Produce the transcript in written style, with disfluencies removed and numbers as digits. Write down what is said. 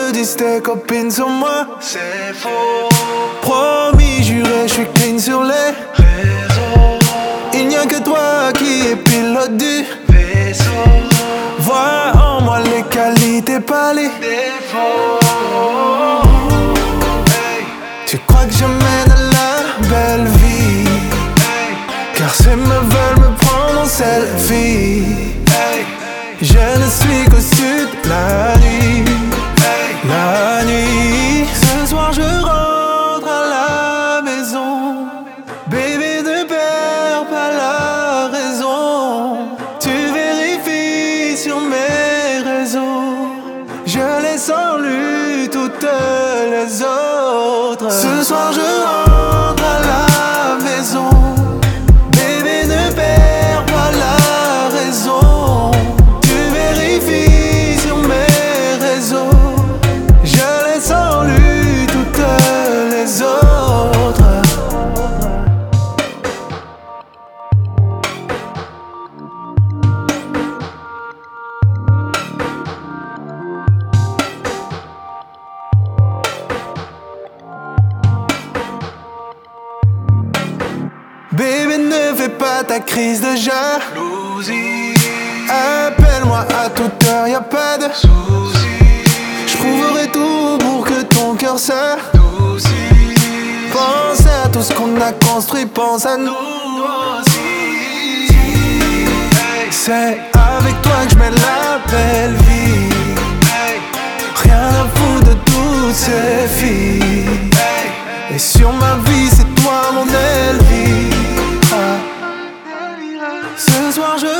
me disent tes copines sur moi. C'est faux. Promis, juré, je suis clean sur les réseaux. Il n'y a que toi qui est pilote du vaisseau. Vois en moi les qualités, pas les défauts. Hey. Tu crois que je mène la belle vie? Hey. Car ces me veulent me prendre en selfie. Hey. Je ne suis qu'au sud la nuit. Hey. La nuit. Ce soir je rentre à la maison. Bébé ne perds pas la raison. Tu vérifies sur mes réseaux. Je laisse en lui toutes les autres. Ce soir je rentre à la maison. Bébé ne perds pas la raison. Tu vérifies sur mes réseaux. Je laisse en lui toutes les autres. Bébé, ne fais pas ta crise de jalousie. Appelle-moi à toute heure, y'a pas de soucis. J'prouverai tout pour que ton cœur s'adoucisse. Pense Pense à tout ce qu'on a construit, pense à nous aussi. Hey. C'est avec toi que j'mène la belle vie. Hey. Rien à foutre de toutes ces filles. Hey. Et sur ma vie, c'est toi mon Elvira. Ce soir je